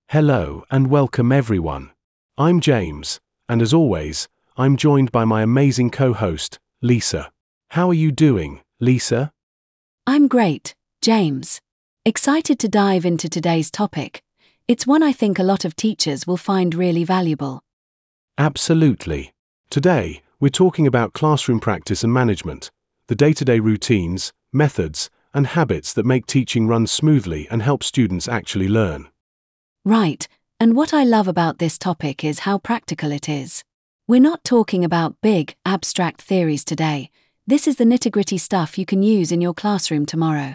Hello and welcome everyone. I'm James, and as always, I'm joined by my amazing co-host, Lisa. How are you doing, Lisa? I'm great, James. Excited to dive into today's topic. It's one I think a lot of teachers will find really valuable. Absolutely. Today, we're talking about classroom practice and management, the day-to-day routines, methods, and habits that make teaching run smoothly and help students actually learn. Right, and what I love about this topic is how practical it is. We're not talking about big, abstract theories today. This is the nitty-gritty stuff you can use in your classroom tomorrow.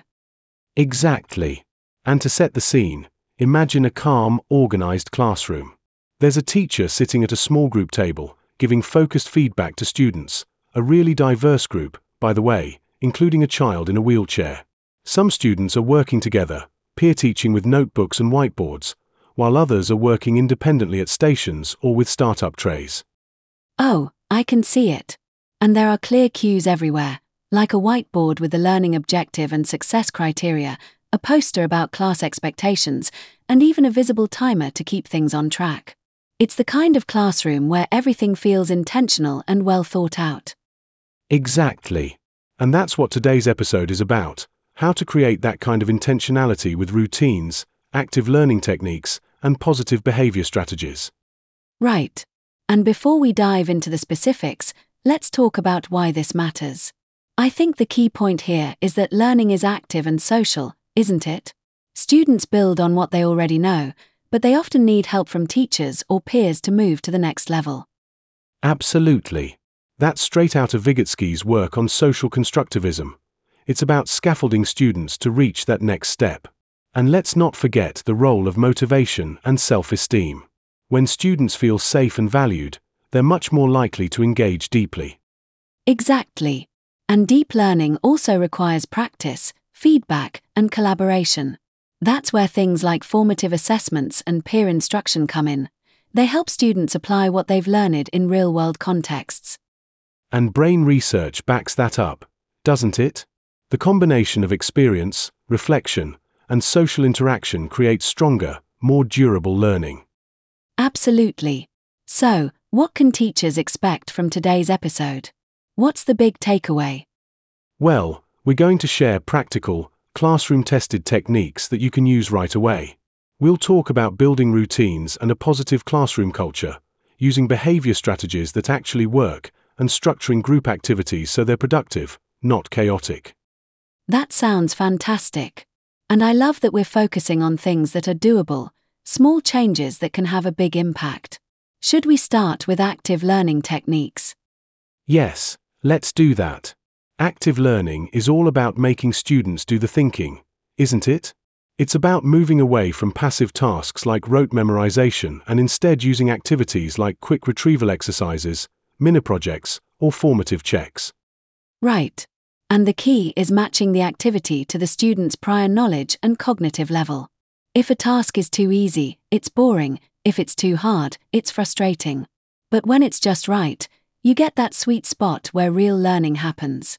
Exactly. And to set the scene, imagine a calm, organized classroom. There's a teacher sitting at a small group table, giving focused feedback to students, a really diverse group, by the way, including a child in a wheelchair. Some students are working together, peer teaching with notebooks and whiteboards, while others are working independently at stations or with startup trays. Oh, I can see it. And there are clear cues everywhere, like a whiteboard with the learning objective and success criteria, a poster about class expectations, and even a visible timer to keep things on track. It's the kind of classroom where everything feels intentional and well thought out. Exactly. And that's what today's episode is about: how to create that kind of intentionality with routines, active learning techniques, and positive behavior strategies. Right. And before we dive into the specifics, let's talk about why this matters. I think the key point here is that learning is active and social, isn't it? Students build on what they already know, but they often need help from teachers or peers to move to the next level. Absolutely. That's straight out of Vygotsky's work on social constructivism. It's about scaffolding students to reach that next step. And let's not forget the role of motivation and self-esteem. When students feel safe and valued, they're much more likely to engage deeply. Exactly. And deep learning also requires practice, feedback, and collaboration. That's where things like formative assessments and peer instruction come in. They help students apply what they've learned in real-world contexts. And brain research backs that up, doesn't it? The combination of experience, reflection, and social interaction creates stronger, more durable learning. Absolutely. So, what can teachers expect from today's episode? What's the big takeaway? Well, we're going to share practical, classroom-tested techniques that you can use right away. We'll talk about building routines and a positive classroom culture, using behavior strategies that actually work, and structuring group activities so they're productive, not chaotic. That sounds fantastic. And I love that we're focusing on things that are doable, small changes that can have a big impact. Should we start with active learning techniques? Yes, let's do that. Active learning is all about making students do the thinking, isn't it? It's about moving away from passive tasks like rote memorization and instead using activities like quick retrieval exercises, mini-projects, or formative checks. Right. And the key is matching the activity to the student's prior knowledge and cognitive level. If a task is too easy, it's boring. If it's too hard, it's frustrating. But when it's just right, you get that sweet spot where real learning happens.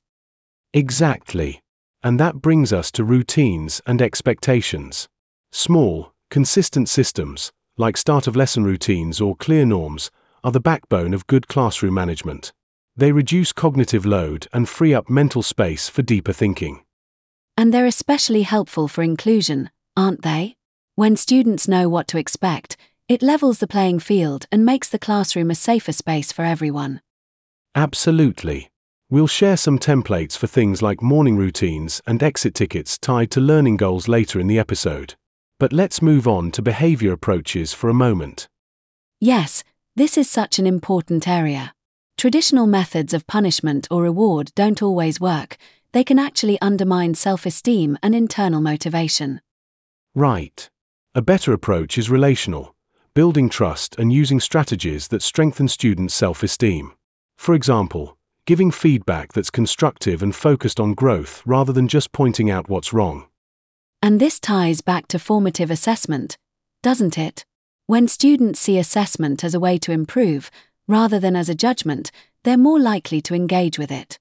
Exactly. And that brings us to routines and expectations. Small, consistent systems, like start-of-lesson routines or clear norms, are the backbone of good classroom management. They reduce cognitive load and free up mental space for deeper thinking. And they're especially helpful for inclusion, aren't they? When students know what to expect, it levels the playing field and makes the classroom a safer space for everyone. Absolutely. We'll share some templates for things like morning routines and exit tickets tied to learning goals later in the episode. But let's move on to behavior approaches for a moment. Yes, this is such an important area. Traditional methods of punishment or reward don't always work. They can actually undermine self-esteem and internal motivation. Right. A better approach is relational, building trust and using strategies that strengthen students' self-esteem. For example, giving feedback that's constructive and focused on growth rather than just pointing out what's wrong. And this ties back to formative assessment, doesn't it? When students see assessment as a way to improve, rather than as a judgment, they're more likely to engage with it.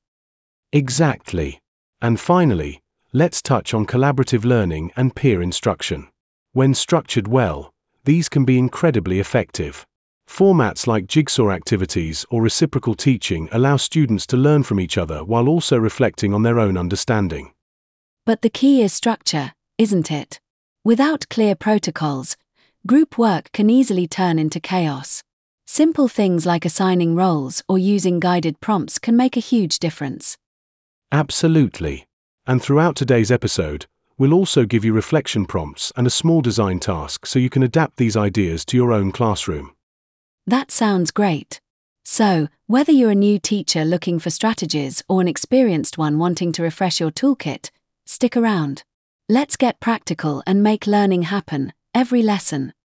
Exactly. And finally, let's touch on collaborative learning and peer instruction. When structured well, these can be incredibly effective. Formats like jigsaw activities or reciprocal teaching allow students to learn from each other while also reflecting on their own understanding. But the key is structure, isn't it? Without clear protocols, group work can easily turn into chaos. Simple things like assigning roles or using guided prompts can make a huge difference. Absolutely. And throughout today's episode, we'll also give you reflection prompts and a small design task so you can adapt these ideas to your own classroom. That sounds great. So, whether you're a new teacher looking for strategies or an experienced one wanting to refresh your toolkit, stick around. Let's get practical and make learning happen, every lesson.